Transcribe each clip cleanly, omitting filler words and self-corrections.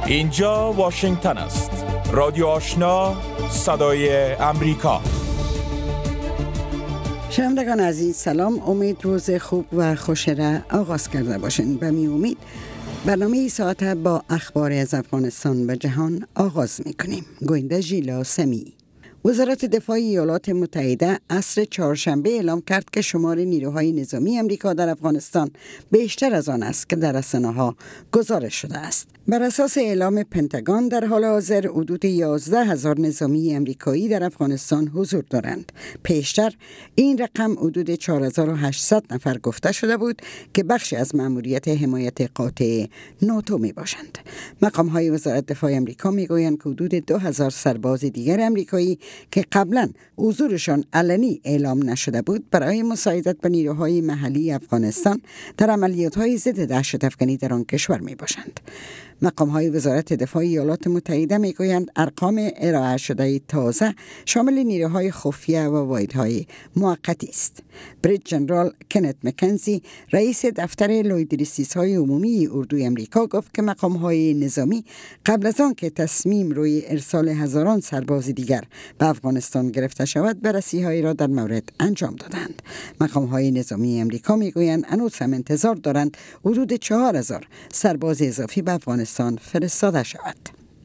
اینجا واشنگتن است. رادیو آشنا، صدای امریکا. شنوندگان عزیز سلام. امید روز خوب و خوش را آغاز کرده باشین. به می امید برنامه ساعت با اخبار از افغانستان و جهان آغاز می کنیم. گوینده ژیلا سمی. وزارت دفاع ایالات متحده عصر چهارشنبه اعلام کرد که شمار نیروهای نظامی امریکا در افغانستان بیشتر از آن است که در رسانه‌ها گزارش شده است. بر اساس اعلام پنتاگون در حال حاضر حدود 11,000 نظامی امریکایی در افغانستان حضور دارند. پیشتر این رقم حدود 4,800 نفر گفته شده بود که بخشی از مأموریت حمایت قاطع ناتو می باشند. مقام‌های وزارت دفاع امریکا می گویند که حدود 2,000 سرباز دیگر امریکایی که قبلا حضورشان علنی اعلام نشده بود برای مساعدت به نیروهای محلی افغانستان در عملیات‌های ضد دهشت‌افکنی در آن کشور می باشند. مقام‌های وزارت دفاع ایالات متحده می‌گویند ارقام ارائه شده تازه شامل نیروهای خفیه و واحدهای موقتی است. بریگادیر ژنرال کنت مکنزی رئیس دفتر لویدریسیس‌های عمومی اردوی امریکا گفت که مقام‌های نظامی قبل از آن که تصمیم روی ارسال هزاران سرباز دیگر به افغانستان گرفته شود بررسی‌هایی را در مورد انجام دادند. مقام‌های نظامی امریکا می‌گویند هنوز هم انتظار دارند حدود 4,000 سرباز اضافی به افغانستان فرستاده شود.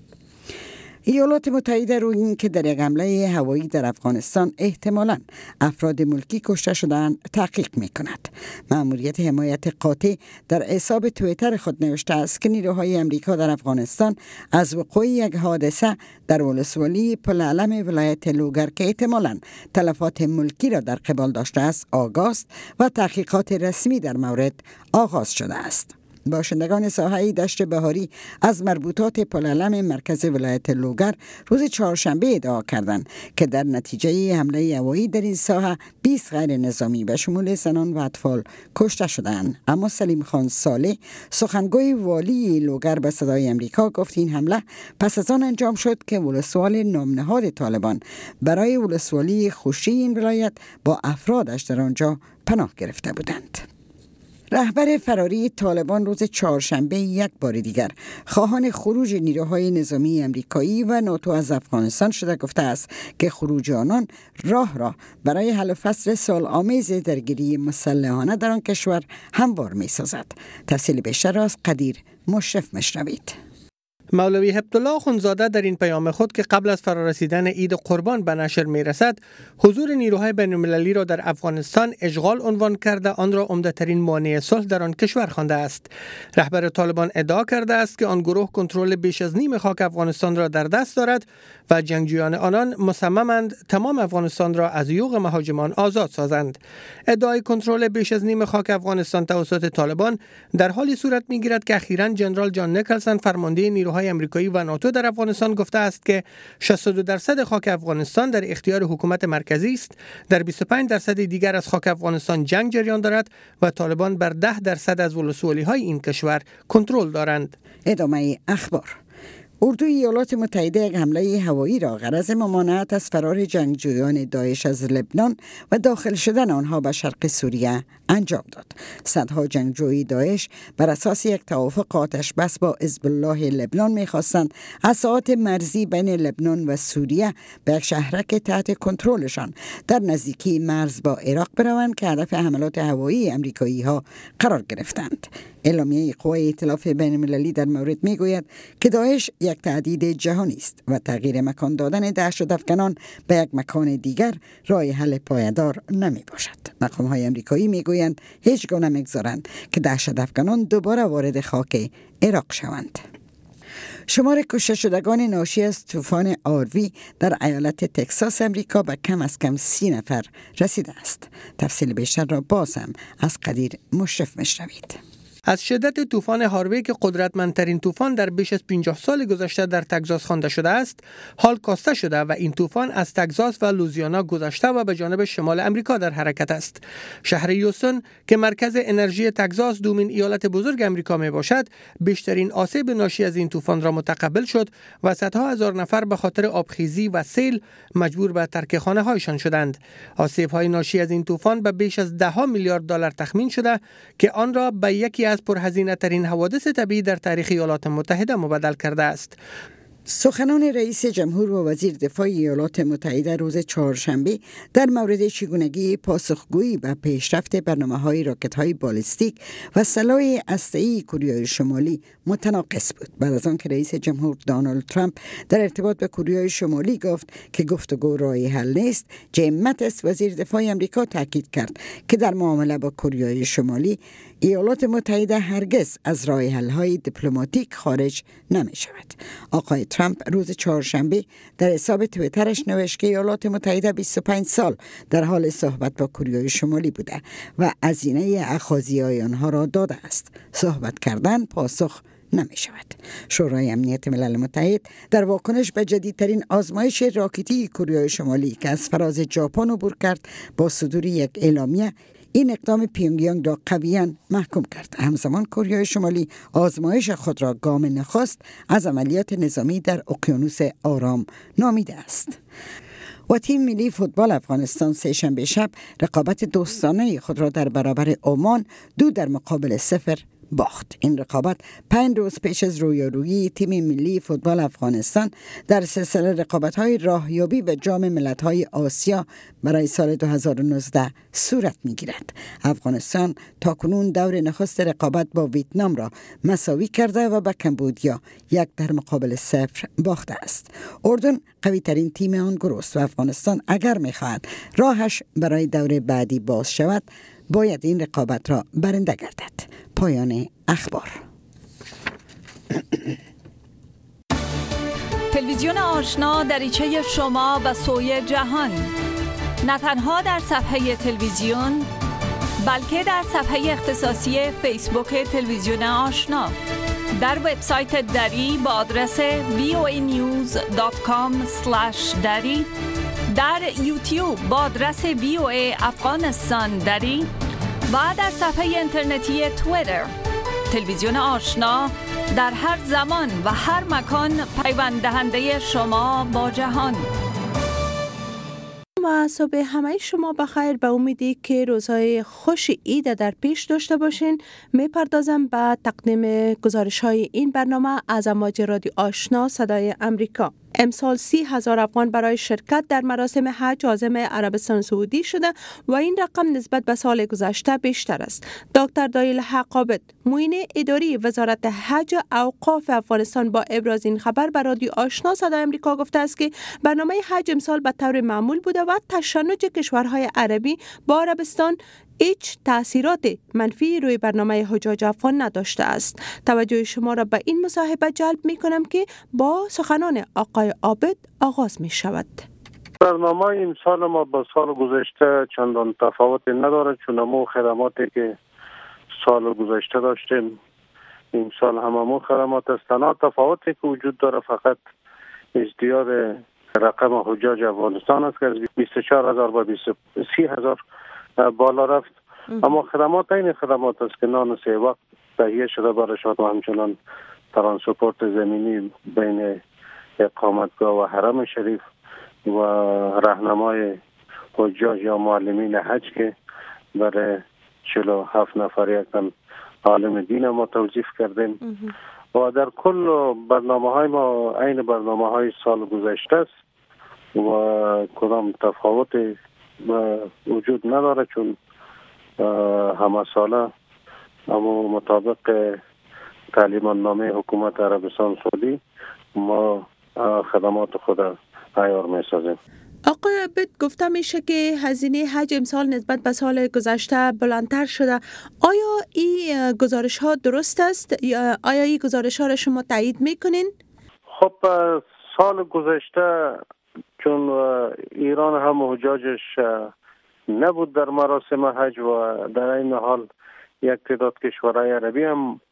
ایالات متحده روی این که در یک حمله هوایی در افغانستان احتمالاً افراد ملکی کشته شدند تحقیق می‌کند. مأموریت حمایت قاطع در حساب توییتر خود نوشته است که نیروهای امریکا در افغانستان از وقوع یک حادثه در ولسوالی پلعلم ولایت لوگر که احتمالاً تلفات ملکی را در قبال داشته است آگاه است و تحقیقات رسمی در مورد آغاز شده است. باشندگان ساحه دشت بهاری از مربوطات پلعلم مرکز ولایت لوگر روز چهارشنبه ادعا کردند که در نتیجه حمله هوایی در این ساحه 20 غیر نظامی به شمول زنان و اطفال کشته شدند. اما سلیم خان صالح سخنگوی والی لوگر به صدای امریکا گفت این حمله پس از آن انجام شد که ولسوال نامنهاد طالبان برای ولسوالی خوشی این ولایت با افرادش در آنجا پناه گرفته بودند. رهبر فراری طالبان روز چهارشنبه یک بار دیگر خواهان خروج نیروهای نظامی امریکایی و ناتو از افغانستان شده گفته است که خروج آنان راه برای حل فصل سال‌آمیز درگیری مسلحانه در آن کشور هموار می‌سازد. تفصیل بیشتر از قدیر مشرف مشنوید. مولوی هبت‌الله اخوندزاده در این پیام خود که قبل از فرارسیدن عید قربان به نشر می‌رسد حضور نیروهای بین‌المللی را در افغانستان اشغال عنوان کرده آن را عمده‌ترین مانع صلح در آن کشور خوانده است. رهبر طالبان ادعا کرده است که آن گروه کنترل بیش از نیم خاک افغانستان را در دست دارد و جنگجویان آنان مصممند تمام افغانستان را از یوغ مهاجمان آزاد سازند. ادعای کنترل بیش از نیم خاک افغانستان توسط طالبان در حالی صورت می‌گیرد که اخیراً جنرال جان نیکلسن فرمانده نیروهای امریکایی و ناتو در افغانستان گفته است که 62% خاک افغانستان در اختیار حکومت مرکزی است. در 25% دیگر از خاک افغانستان جنگ جریان دارد و طالبان بر 10% از ولسوالی‌های این کشور کنترل دارند. ادامه اخبار. اردوی ایالات متحده یک حمله هوایی را غرض ممانعت از فرار جنگجویان داعش از لبنان و داخل شدن آنها به شرق سوریه انجام داد. صدها جنگجوی داعش بر اساس یک توافق آتش بس با حزب الله لبنان می‌خواستند از ساحات مرزی بین لبنان و سوریه به یک شهرک تحت کنترلشان در نزدیکی مرز با عراق بروند که هدف حملات هوایی امریکایی‌ها قرار گرفتند. اعلامیه قوای ائتلاف بین‌المللی در مورد میگوید که داعش یک تهدید جهانی است و تغییر مکان دادن دهشت‌افکنان به یک مکان دیگر راه حل پایدار نمی باشد. مقام‌های آمریکایی میگویند هیچ گونه نمی‌گذارند که دهشت‌افکنان دوباره وارد خاک عراق شوند. شمار کشته شدگان ناشی از طوفان آروی در ایالت تگزاس امریکا به کم از کم 30 نفر رسیده است. تفصیل بیشتر را باز هم از قدیر مشرف مشنوید. از شدت طوفان هاروی که قدرتمندترین طوفان در بیش از 50 سال گذشته در تگزاس خوانده شده است، حال کاسته شده و این طوفان از تگزاس و لوزیانا گذشته و به جانب شمال امریکا در حرکت است. شهر هیوستن که مرکز انرژی تگزاس دومین ایالت بزرگ امریکا می باشد، بیشترین آسیب ناشی از این طوفان را متقبل شد و صدها هزار نفر به خاطر آبخیزی و سیل مجبور به ترک خانه هایشان شدند. آسیب های ناشی از این طوفان به بیش از $10 میلیارد تخمین شده که آن را به یکی از پرهزینه ترین حوادث طبیعی در تاریخ ایالات متحده مبدل کرده است. سخنان رئیس جمهور و وزیر دفاع ایالات متحده روز چهارشنبه در مورد چگونگی پاسخگویی به پیشرفت برنامه‌های راکت‌های بالستیک و سلاح هسته‌ای کوریای شمالی متناقض بود. بعد از آنکه رئیس جمهور دونالد ترامپ در ارتباط به کوریای شمالی گفت که گفتگو راه حل نیست، جیم ماتیس وزیر دفاع آمریکا تاکید کرد که در معامله با کوریای شمالی ایالات متحده هرگز از راه حل‌های دیپلماتیک خارج نمی‌شود. آقای ترامپ روز چهارشنبه در حساب توییترش نوشت که ایالات متحده 25 سال در حال صحبت با کوریای شمالی بوده و هزینه اخاذی‌های آنها را داده است. صحبت کردن پاسخ نمی شود. شورای امنیت ملل متحد در واکنش به جدیدترین آزمایش راکتی کوریای شمالی که از فراز ژاپن عبور کرد با صدور یک اعلامیه این اقدام پیونگیانگ را قویاً محکوم کرد. همزمان کوریای شمالی آزمایش خود را گام نخست از عملیات نظامی در اقیانوس آرام نامیده است. و تیم ملی فوتبال افغانستان سه‌شنبه شب رقابت دوستانه خود را در برابر عمان 2-0 باخت. این رقابت 5 روز پیش از رویارویی تیم ملی فوتبال افغانستان در سلسله رقابت‌های راهیابی به جام ملت‌های آسیا برای سال 2019 صورت می‌گیرد. افغانستان تاکنون دور نخست رقابت با ویتنام را مساوی کرده و به کمبودیا 1-0 باخته است. اردن قوی ترین تیم آن گروه است و افغانستان اگر می‌خواهد راهش برای دور بعدی باز شود باید این رقابت را برنده گردد. پایان اخبار. تلویزیون آشنا دریچه شما به سوی جهان، نه تنها در صفحه تلویزیون بلکه در صفحه اختصاصی فیسبوک تلویزیون آشنا، در وبسایت دری با آدرس voanews.com/dari، در یوتیوب با آدرس VOA افغانستان دری و در صفحه اینترنتی توییتر. تلویزیون آشنا در هر زمان و هر مکان پیوند دهنده شما با جهان. و صبح همه شما بخیر. به امیدی که روزهای خوش عید در پیش داشته باشین. میپردازم به تقدیم گزارش های این برنامه از امواج رادیو آشنا صدای امریکا. امسال 30,000 افغان برای شرکت در مراسم حج عازم عربستان سعودی شده و این رقم نسبت به سال گذشته بیشتر است. دکتر دایل حق عابد، معین اداری وزارت حج اوقاف افغانستان با ابراز این خبر به رادیو آشنا صدای امریکا گفته است که برنامه حج امسال به طور معمول بوده و تشنج کشورهای عربی با عربستان هیچ تأثیرات منفی روی برنامه حجاج افغان نداشته است. توجه شما را به این مصاحبه جلب می کنم که با سخنان آقای عابد آغاز می شود. برنامه این سال ما با سال گذشته چندان تفاوتی نداره، چون همون خدماتی که سال گذشته داشتیم این سال همون خدمات است. تنها تفاوتی که وجود داره فقط ازدیاد رقم حجاج افغانستان است که از 24,000 به 30,000 بالا رفت. اما خدمات این خدمات است که نان 3 وقت تهیه شده برایشان و همچنان ترانسپورت زمینی بین اقامتگاه و حرم شریف و راهنمای حجاج یا معلمین حج که برای 47 نفر یک عالم دین ما توظیف کردیم و در کل برنامه‌های ما عین برنامه‌های سال گذشته است و کدام تفاوت وجود نداره، چون همه ساله اما مطابق تعلیمان نامه حکومت عربستان سعودی ما خدمات خود عیار می سازیم. آقای عابد، گفته میشه که هزینه حج امسال نسبت به سال گذشته بلندتر شده. آیا این گزارش ها درست است؟ آیا این گزارش ها را شما تایید میکنین؟ خب سال گذشته چون ایران هم حجاجش نبود در مراسم حج و در این حال یک تعداد کشورهای عربی هم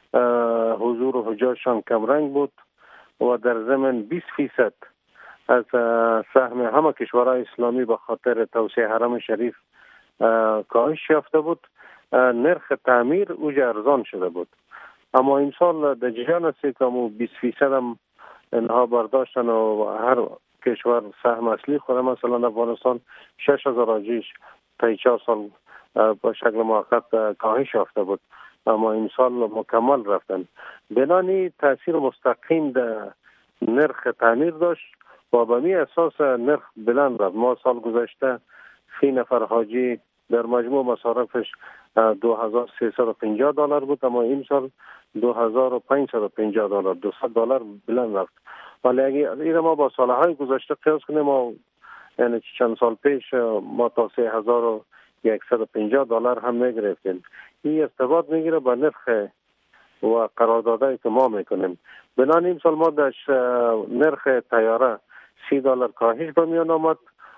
حضور حجاجشان کمرنگ بود و در ضمن 20% از سهم همه کشورهای اسلامی به خاطر توسعه حرم شریف کاهش یافته بود، نرخ تعمیر اوج ارزان شده بود. اما این سال در جریان است که 20% هم اینها برداشتن و هر کشور سهم اصلی خود، مثلا افغانستان 6,000 حاجیش تا 4 سال به شکل موقت کاهش یافته بود. اما امسال مکمل رفتن. بنانی تاثیر مستقیم در نرخ تعمیر داشت و به می اساس نرخ بلند رفت. ما سال گذشته فی نفر حاجی در مجموع مصارفش $2350 بود، اما این سال $2550 $200 بلند رفت. ولی اگر این ما با سالهای گذشته قیاس کنیم، ما یعنی چند سال پیش ما تا $3150 هم میگرفتیم. این ارتباط میگیره با نرخ و قراردادایی که ما میکنیم. بنابراین سال ما در نرخ طیاره $30 کاهش به میان آمد،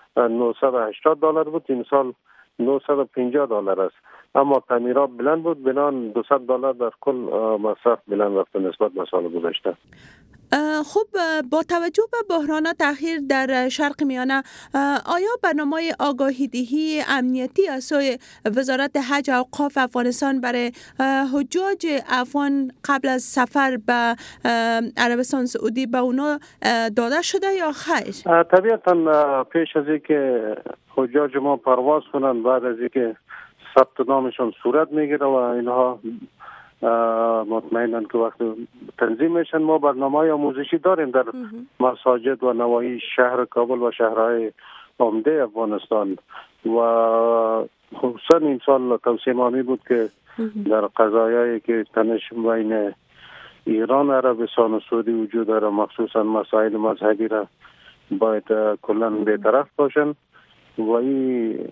$980 بود، این سال $950 است. اما تعمیرات بلند بود، بنان $200 در کل مصرف بلند رفت نسبت به سال گذشته. خب با توجه به بحرانات اخیر در شرق میانه، آیا برنامه آگاهی دهی امنیتی از سوی وزارت حج و اوقاف افغانستان برای حجاج افغان قبل از سفر به عربستان سعودی به اونا داده شده یا خیر؟ طبیعتا پیش از اینکه حجاج ما پرواز کنند، بعد از اینکه ثبت نامشون صورت میگیره و اینها مطمئنن که وقت تنظیم میشن، ما برنامه‌های آموزشی داریم در مساجد و نواحی شهر کابل و شهرهای عمده افغانستان. و خصوصا این سال توصیه مامی بود که در قضایایی که تنش بین ایران و عربستان و سعودی وجود داره، مخصوصا مسائل مذهبی را باید کلا بی‌طرف باشن و این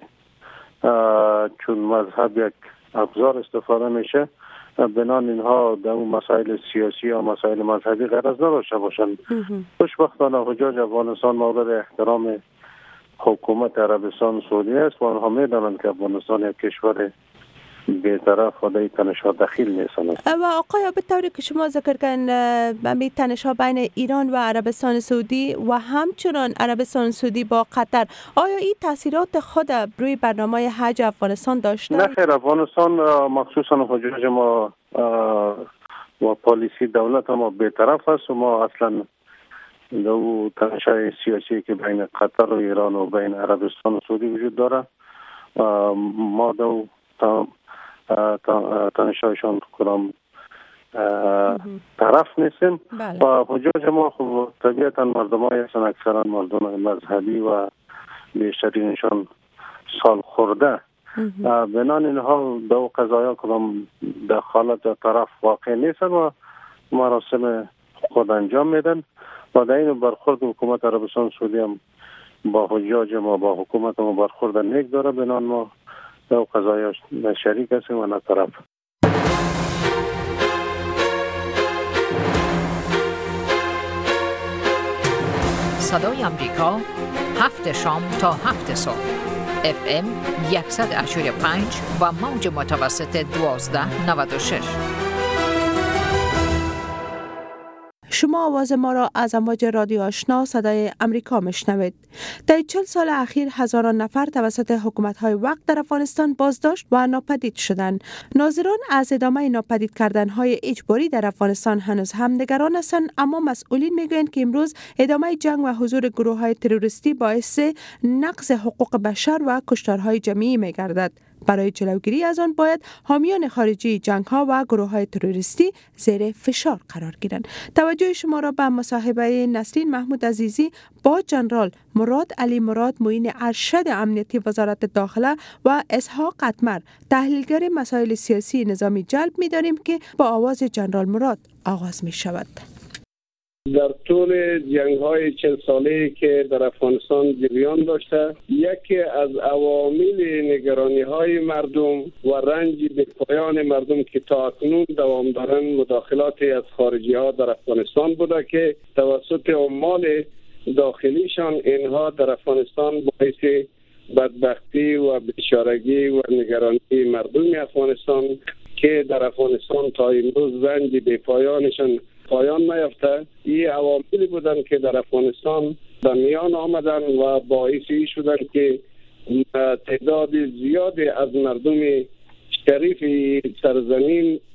چون مذهب یک ابزار استفاده میشه، بنان اینها در اون مسائل سیاسی یا مسائل مذهبی غرض نداشته باشند. خوشبختانه حجاج افغانستان مورد احترام حکومت عربستان سعودی است و آنها میدانند که افغانستان یک کشور بی‌طرف و در تنش‌ها دخیل نیستند. و آقای به طوری که شما ذکر کردن تنش‌ها بین ایران و عربستان سعودی و همچنان عربستان سعودی با قطر، آیا این تاثیرات خود روی برنامه حج افغانستان داشته؟ نه خیر، افغانستان مخصوصا حجاج ما و پالیسی دولت ما بی‌طرف است و ما اصلا دو تنش‌های سیاسی که بین قطر و ایران و بین عربستان و سعودی وجود داره، ما دو تنشایشان کدام طرف نیستیم. و حجاج ما خب طبیعتا مردمایی هستن، اکثرا مردم مذهبی و بیشترینشان سال خورده. بنان اینها دو قضایا کدام دخالت در طرف واقع نیستن و مراسم خود انجام میدن و در این برخورد حکومت عربستان سعودی هم با حجاج ما با حکومت ما برخورد نیک داره. بنان ما دو قضایاش نه شریک هستیم و نه طرف. صدای امریکا 7 شام تا 7 صبح FM 100.5 و موج متوسط 1296. شما آواز ما را از امواج رادیو آشنا صدای امریکا میشنوید. در 40 سال اخیر هزاران نفر توسط حکومت‌های وقت در افغانستان بازداشت و ناپدید شدند. ناظران از ادامه ناپدید کردن‌های اجباری در افغانستان هنوز هم نگران هستند، اما مسئولین میگویند که امروز ادامه جنگ و حضور گروه‌های تروریستی باعث نقض حقوق بشر و کشتارهای جمعی می‌گردد. برای جلوگیری از آن باید حامیان خارجی جنگ‌ها و گروه‌های تروریستی زیر فشار قرار گیرند. توجه شما را به مصاحبه نسرین محمود عزیزی با جنرال مراد علی مراد معین ارشد امنیتی وزارت داخله و اسحاق اتمر تحلیلگر مسائل سیاسی نظامی جلب می‌داریم که با آواز جنرال مراد آغاز می‌شود. در طول جنگ‌های 40 ساله‌ای که در افغانستان جریان داشته، یکی از عوامل نگرانی‌های مردم و رنج بی‌پایان مردم که تا اکنون دوام دارند مداخلاتی از خارجی‌ها در افغانستان بوده که توسط عمال داخلیشان اینها در افغانستان باعث بدبختی و بیچارگی و نگرانی مردم افغانستان که در افغانستان تا امروز رنج بی‌پایانشان پایان نیافته، این عواملی بودن که در افغانستان به میان آمدن و باعثی شدن که تعداد زیادی از مردم شریف سرزمین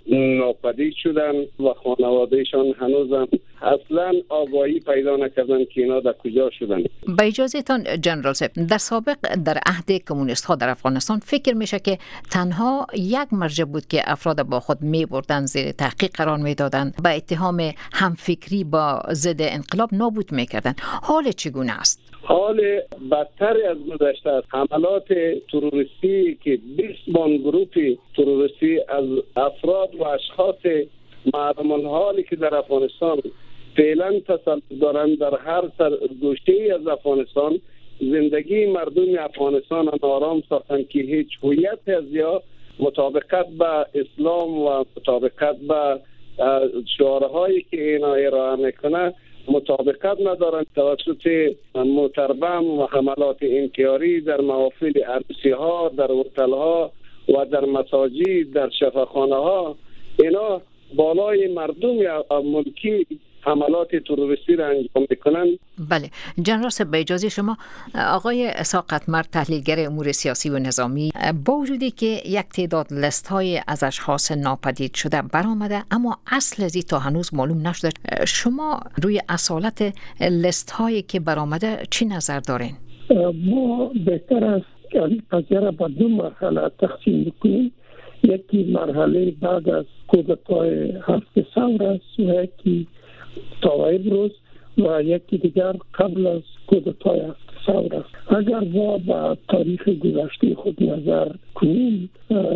ناپدید شدن و خانوادهشان هنوزم اصلا آگاهی پیدا نکردن که اینا در کجا شدن. با اجازهتان جنرال صاحب، در سابق در عهد کمونیست ها در افغانستان فکر میشه که تنها یک مرجع بود که افراد با خود می بردن زیر تحقیق قرار می دادن، با اتهام همفکری با ضد انقلاب نابود میکردن. حال چگونه است؟ حال بدتر از گذشته است. حملات تروریستی که 20 بان گروه تروریستی از افراد و اشخاص معلوم الحالی که در افغانستان فعلا تسلط دارند در هر گوشه‌ای از افغانستان زندگی مردم افغانستان آرام ساختند که هیچ هویت از یا مطابقت با اسلام و مطابقت با شعارهایی که اینا ارائه میکنه مطابقت ندارند. توسط متربم و حملات انکاری در محافل عروسی ها، در هتل ها و در مساجد، در شفاخانه ها، اینا بالای مردم ملکی حملات تروریستی را انجام میکنند. بله جنرال صاحب، به اجازه شما، آقای ساقط مرد تحلیلگر امور سیاسی و نظامی، با وجودی که یک تعداد لیست های از اشخاص ناپدید شده برآمده اما اصل ازی تا هنوز معلوم نشده، شما روی اصالت لیست هایی که برآمده چی نظر دارین؟ ما بهتر است که قضیه را به دو مرحله تقسیم کنیم. یکی مرحله بعد از کودتای 7 ثور است و یکی تا امروز و یکی دیگر قبل از کودتای 7 ثور است. اگر ما به تاریخ گذشته خود نظر کنیم،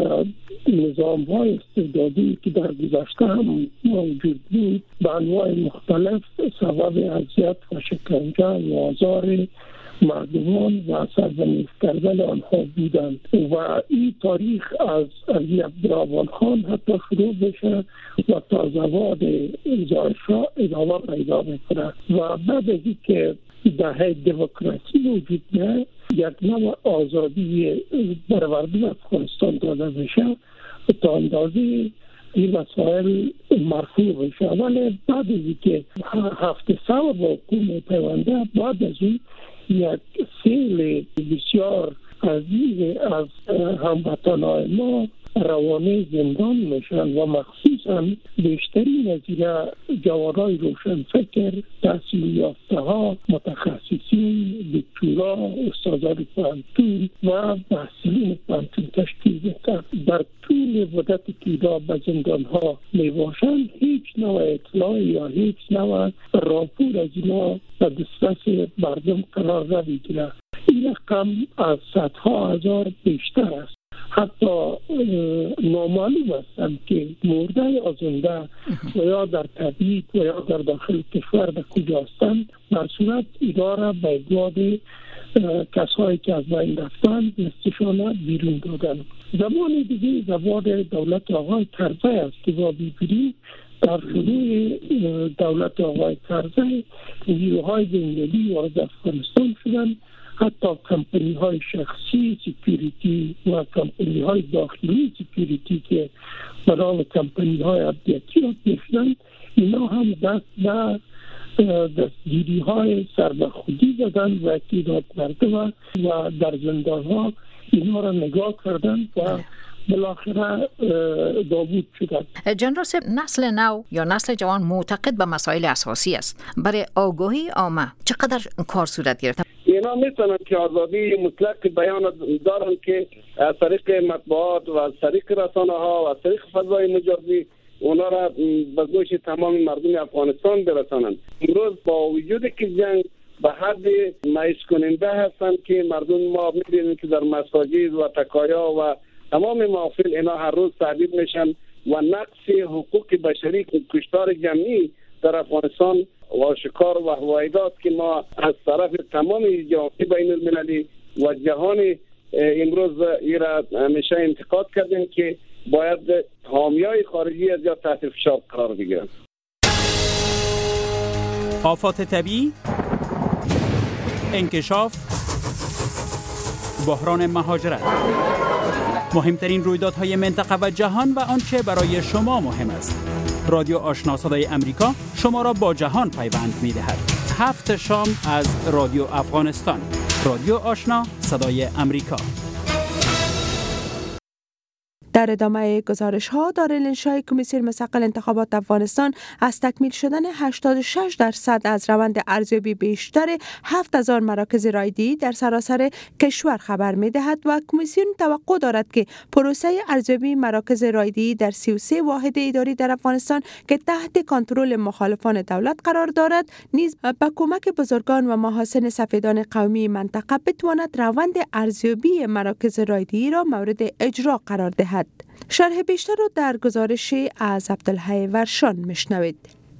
نظام های استبدادی که در گذشته هم موجود بود به انواع مختلف سبب اذیت و شکنجه و آزار مردمان و سرزنش کردن آنها بودند و این تاریخ از علی عبدالرحمن خان حتی شروع بشه و تا زوال زارشاه ادامه پیدا میکنه و بعد از اینکه دهه دموکراسی وجود نه، یک نوع آزادی بر مردم افغانستان داده میشه تا اندازه این مسائل مرفوع بشه. ولی بعد از اینکه 7 ثور با حکومت پیونده، بعد از این یک سیل بسیار عزیز از هموطنان ما روانه زندان میشن و مخصوصا بیشترین از اینا جوانای روشنفکر، تحصیل یافته ها، متخصصین، دکترا، استادان پانتون و محصلین پانتون تشکیل میدن. در طول مدتی که اینا به زندان ها میباشند هیچ نوع اطلاع یا هیچ نوع راپور از اینا به دسترس مردم قرار نمیگیره. این رقم از صدها هزار بیشتر است. حتی نامعلوم هستند که مرده یا زنده و یا در تبعید و یا در داخل کشور به کجا هستند. در صورت اداره به اجواد کسایی که از بین رفتند لستشان بیرون دادن. زمان دیگه زمان دولت آقای کرزی است که ما ببینیم. در شروع دولت آقای کرزی نیروهای جنگلی وارد افغانستان شدند. حتی کمپانی های شخصی سکیوریتی و کمپانی های داخلی سکیوریتی که به نام کمپانی های امنیتی را داشتند، اینا هم دست به دستگیری های سربخودی زدند و تعداد مردم و در زندان ها اینا را نگاه کردند و بالاخره نابود شدند. جنرال صاحب، نسل نو یا نسل جوان معتقد به مسائل اساسی است. برای آگاهی عامه چقدر کار صورت گرفت؟ اینا میتونن که آزادی مطلق بیان دارن که از طریق مطبوعات و از طریق رسانه ها و از طریق فضای مجازی اونا را به گوش تمام مردم افغانستان برسانند. امروز با وجود که جنگ به حد مایوس کننده هستند که مردم ما می‌بینیم که در مساجد و تکایا و تمام محافل اینا هر روز تهدید میشن و نقص حقوق بشری، کشتار جمعی در افغانستان و آشکار و هوایداد که ما از طرف تمام جامعه بین المللی و جهان امروز ایرا همیشه انتقاد کردیم که باید حامیای خارجی از یا تحت فشار قرار بگیرن. آفات طبیعی، انکشاف، بحران مهاجرت، مهمترین رویدادهای منطقه و جهان و آنچه برای شما مهم است. رادیو آشنا صدای امریکا شما را با جهان پیوند می‌دهد. 7 شام از رادیو افغانستان. رادیو آشنا صدای امریکا. در ادامه گزارش ها، دارالانشای کمیسیون مستقل انتخابات افغانستان از تکمیل شدن 86% از روند ارزیابی بیشتر 7000 مراکز رایدهی در سراسر کشور خبر می دهد و کمیسیون توقع دارد که پروسه ارزیابی مراکز رایدهی در 33 واحد اداری در افغانستان که تحت کنترل مخالفان دولت قرار دارد نیز با کمک بزرگان و محاسن سفیدان قومی منطقه بتواند روند ارزیابی مراکز رایدهی را مورد اجرا قرار دهد. شرح بیشتر را در گزارشی از عبدالحی ورشان میشنوید.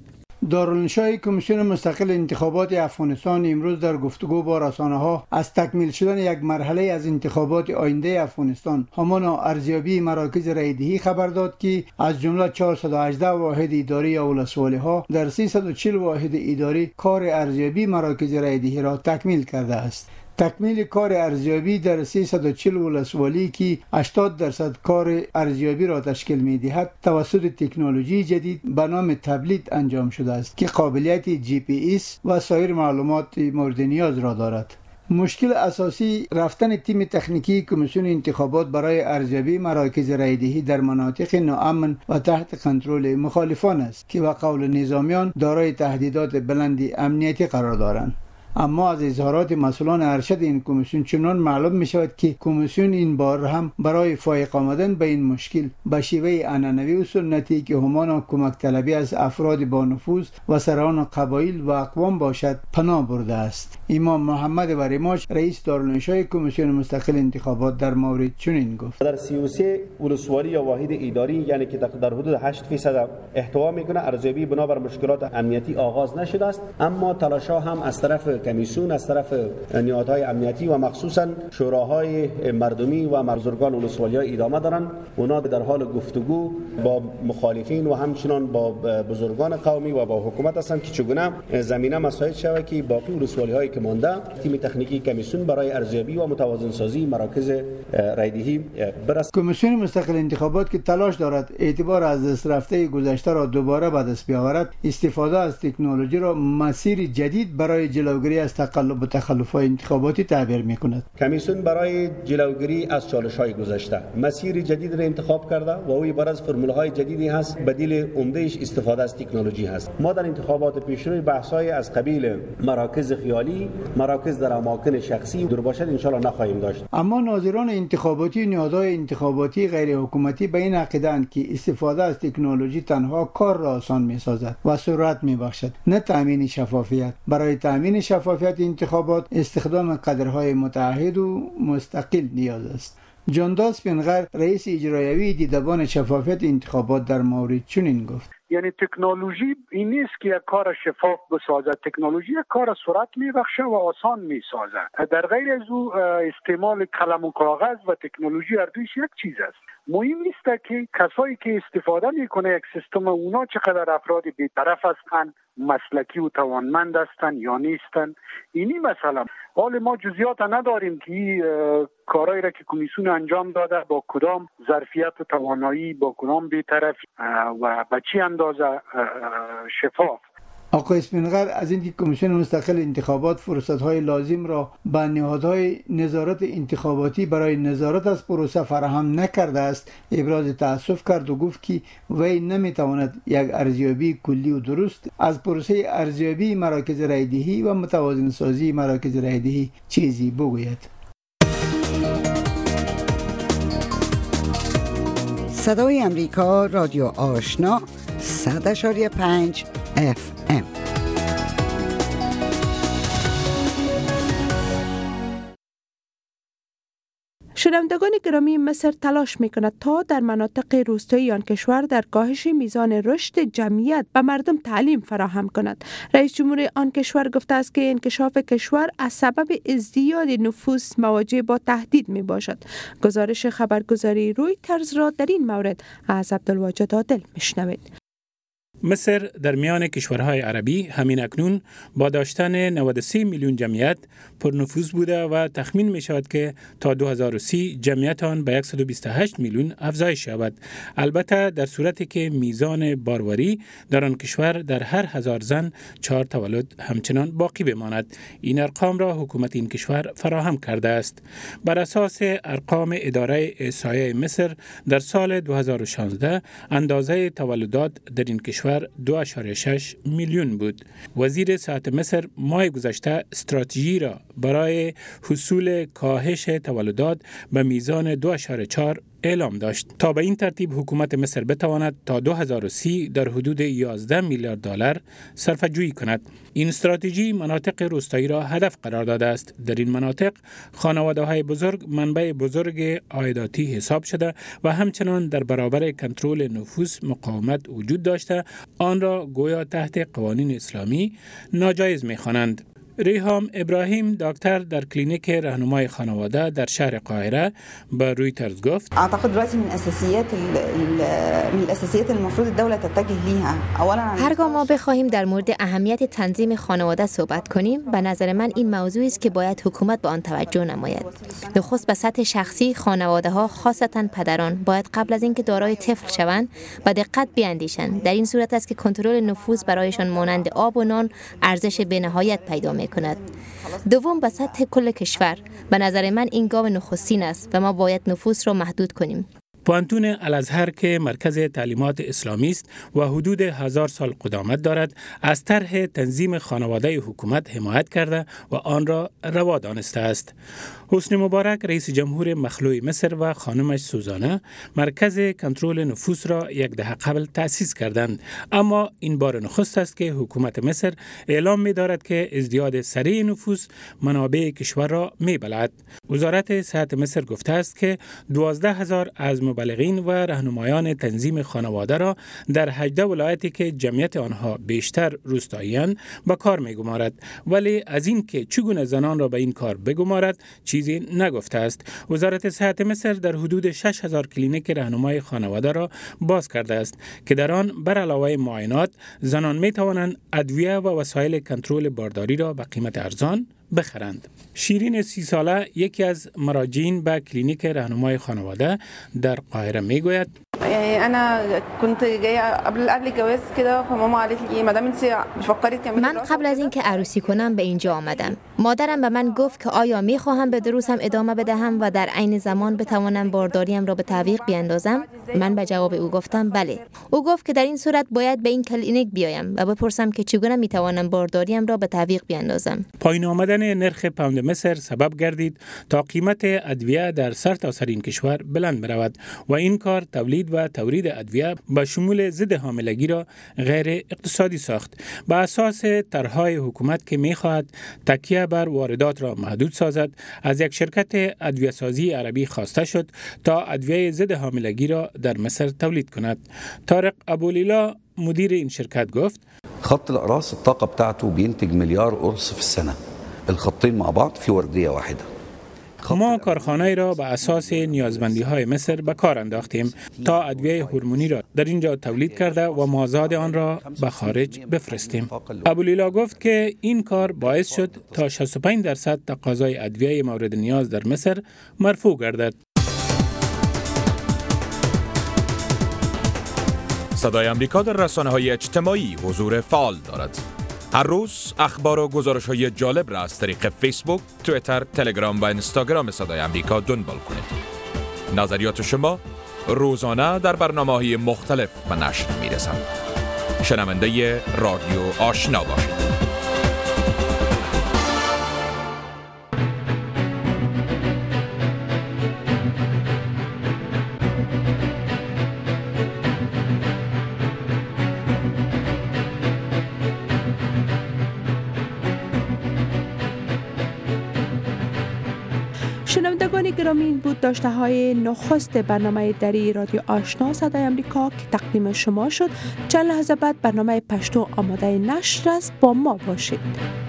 دارالانشای کمیسیون مستقل انتخابات افغانستان امروز در گفتگو با رسانه‌ها از تکمیل شدن یک مرحله از انتخابات آینده افغانستان همان ارزیابی مراکز رایدهی خبر داد که از جمله 418 واحد اداری یا ولسوالی‌ها در 340 واحد اداری کار ارزیابی مراکز رایدهی را تکمیل کرده است. تکمیل کار ارزیابی در 340 ولسوالی که 80% کار ارزیابی را تشکیل می‌دهد توسط تکنولوژی جدید به نام تبلیت انجام شده است که قابلیت GPS و سایر معلومات مورد نیاز را دارد. مشکل اساسی رفتن تیم تکنیکی کمیسیون انتخابات برای ارزیابی مراکز رایدهی در مناطق ناامن و تحت کنترل مخالفان است که به قول نظامیان دارای تهدیدات بلند امنیتی قرار دارند. اما از اظهارات مسئولان ارشد این کمیسیون چنان معلوم می شود که کمیسیون این بار هم برای فایق آمدن به این مشکل به شیوه عنعنوی و سنتی که همان کمک طلبی از افراد با نفوذ و سران قبایل و اقوام باشد پناه برده است. امام محمد وریماش رئیس دارالانشای کمیسیون مستقل انتخابات در مورد چنین گفت: در 33 ولسوالی یا واحد اداری یعنی که در حدود 8% احتوا میکنه ارزیابی بنابر مشکلات امنیتی آغاز نشده است، اما تلاش‌ها هم از طرف کمیسیون، از طرف نهادهای امنیتی و مخصوصا شوراهای مردمی و بزرگان ولسوالی‌ها ادامه دارند. اونا در حال گفتگو با مخالفین و همچنان با بزرگان قومی و با حکومت هستند که چگونه زمینه مساعد شود که باقی ولسوالی‌هایی که مانده تیم تکنیکی کمیسیون برای ارزیابی و متوازن سازی مراکز رایدهی برسد. کمیسیون مستقل انتخابات که تلاش دارد اعتبار از دست رفته گذشته را دوباره به دست بیاورد، استفاده از تکنولوژی را مسیر جدید برای جلوگیری از تقلب و تخلف‌های انتخاباتی تعبیر می‌کند. کمیسیون برای جلوگیری از چالش‌های گذشته مسیر جدید را انتخاب کرده و او عبارت از فرمول‌های جدیدی هست. بدیل عمده‌اش استفاده از تکنولوژی هست. ما در انتخابات پیشرو بحث‌های از قبیل مراکز خیالی، مراکز در اماکن شخصی دور باشد ان شاءالله نخواهیم داشت. اما ناظران انتخاباتی و نهادهای انتخاباتی غیر حکومتی به این عقیده‌اند که استفاده از تکنولوژی تنها کار را آسان می‌سازد و سرعت می‌بخشد، نه تأمین شفافیت. برای تأمین شفافیت انتخابات استخدام کادرهای متعهد و مستقل نیاز است. جاندال سپینغر رئیس اجرایی دیدبان شفافیت انتخابات در مورد چنین گفت: یعنی تکنولوژی این نیست که یک کار شفاف بسازد، تکنولوژی یک کار سرعت میبخشه و آسان میسازد. در غیر از او استعمال قلم و کاغذ و تکنولوژی هر دویش یک چیز است. مهم نیست که کسایی که استفاده میکنه یک سیستم اونا چقدر افراد بی‌طرف هستند، مسلکی و توانمند هستند یا نیستند. اینی مثلا حال ما جزئیات نداریم که کارهایی را که کمیسیون انجام داده با کدام ظرفیت و توانایی، با کدام بی‌طرف و به چه اندازه شفاف. آقای اسپینغر از اینکه کمیسیون مستقل انتخابات فرصت‌های لازم را به نهادهای نظارت انتخاباتی برای نظارت از پروسه فراهم نکرده است ابراز تأسف کرد و گفت که وی نمی‌تواند یک ارزیابی کلی و درست از پروسه ارزیابی مراکز رایدهی و متوازن سازی مراکز رایدهی چیزی بگوید. صدای امریکا، رادیو آشنا، 100.5 FM. شنوندگان گرامی، مصر تلاش می‌کند تا در مناطق روستایی آن کشور در کاهش میزان رشد جمعیت به مردم تعلیم فراهم کند. رئیس جمهور آن کشور گفته است که انکشاف کشور از سبب ازدیاد نفوس مواجه با تهدید میباشد. گزارش خبرگزاری رویترز را در این مورد از عبدالواجد عادل میشنوید. مصر در میان کشورهای عربی همین اکنون با داشتن 93 میلیون جمعیت پرنفوذ بوده و تخمین می شود که تا 2030 جمعیت آن به 128 میلیون افزایش یابد. البته در صورتی که میزان باروری در آن کشور در هر 1000 زن 4 تولد همچنان باقی بماند. این ارقام را حکومت این کشور فراهم کرده است. بر اساس ارقام اداره احصایه مصر در سال 2016 اندازه تولدات در این کشور 2.6 میلیون بود. وزیر صحت مصر ماه گذشته استراتژی را برای حصول کاهش تولدات به میزان 2.4 اعلام داشت تا به این ترتیب حکومت مصر بتواند تا 2030 در حدود 11 میلیارد دلار صرفه‌جویی کند. این استراتژی مناطق روستایی را هدف قرار داده است. در این مناطق خانواده‌های بزرگ منبع بزرگ عایداتی حساب شده و همچنان در برابر کنترل نفوس مقاومت وجود داشته آن را گویا تحت قوانین اسلامی ناجایز می‌خوانند. ریحام ابراهیم دکتر در کلینیک راهنمای خانواده در شهر قاهره به رویترز گفت اعتقد دلوقتي من الاساسيات المفروض الدوله تتجه ليها. اولا هرگاه ما بخواهیم در مورد اهمیت تنظیم خانواده صحبت کنیم، به نظر من این موضوعی است که باید حکومت به آن توجه نماید. نخست به سطح شخصی خانواده ها خاصتا پدران باید قبل از اینکه دارای طفل شوند به دقت بیاندیشند. در این صورت است که کنترل نفوذ برایشان مانند آب و نان ارزش بی‌نهایت پیدا کند. دوم به سطح کل کشور به نظر من این گام نخستین است و ما باید نفوذ را محدود کنیم. پوانتون الازهر که مرکز تعلیمات اسلامی است و حدود 1000 سال قدامت دارد از طرح تنظیم خانواده حکومت حمایت کرده و آن را روا دانسته است. حسنی مبارک رئیس جمهور مخلوع مصر و خانمش سوزانه مرکز کنترل نفوس را یک دهه قبل تأسیس کردند، اما این بار نخست است که حکومت مصر اعلام می دارد که ازدیاد سریع نفوس منابع کشور را می بلعد. وزارت صحت مصر گفته است که 12000 از مبلغین و راهنمایان تنظیم خانواده را در 18 ولایتی که جمعیت آنها بیشتر روستایی‌اند به کار می‌گمارد، ولی از این که چگونه زنان را به این کار بگمارد چیزی نگفته است. وزارت صحت مصر در حدود 6000 کلینیک راهنمای خانواده را باز کرده است که در آن بر علاوه معاینات زنان می‌توانند ادویه و وسایل کنترل بارداری را به قیمت ارزان بخرند. شیرین 30 ساله یکی از مراجعین به کلینیک راهنمای خانواده در قاهره میگوید من قبل از اینکه عروسی کنم به اینجا آمدم. مادرم به من گفت که آیا میخواهم به دروسم ادامه بدهم و در عین زمان بتوانم بارداریم را به تعویق بیاندازم؟ من به جواب او گفتم بله. او گفت که در این صورت باید به این کلینیک بیایم و بپرسم که چگونه میتوانم بارداریم را به تعویق بیاندازم. پایین آمدن نرخ پوند مصر سبب گردید تا قیمت ادویه در سرتاسر این کشور بلند برود و این کار تولید و تورید ادویه با شمول ضد حاملگی را غیر اقتصادی ساخت. با اساس طرح‌های حکومت که می‌خواهد تکیه بر واردات را محدود سازد، از یک شرکت ادویه‌سازی عربی خواسته شد تا ادویه ضد حاملگی را در مصر تولید کند. طارق ابولیلا مدیر این شرکت گفت خط الأقراص الطاقة بتاعته بينتج مليار قرص في السنة. الخطين مع بعض في وردية واحدة. ما کارخانه را به اساس نیازمندی های مصر به کار انداختیم تا ادویه هورمونی را در اینجا تولید کرده و مازاد آن را به خارج بفرستیم. ابولیلا گفت که این کار باعث شد تا 65% تقاضای ادویه مورد نیاز در مصر مرفوع گردد. صدای آمریکا در رسانه‌های اجتماعی حضور فعال دارد. هر روز اخبار و گزارش‌های جالب را از طریق فیسبوک، توییتر، تلگرام و اینستاگرام صدای آمریکا دنبال کنید. نظریات شما روزانه در برنامه‌های مختلف به نشر می‌رسند. شنونده رادیو آشنا باشید. شنوندگان گرامی، این بود داشته های نخست برنامه دری رادیو آشنا صدای آمریکا که تقدیم شما شد. چند لحظه بعد برنامه پشتو آماده نشر است. با ما باشید.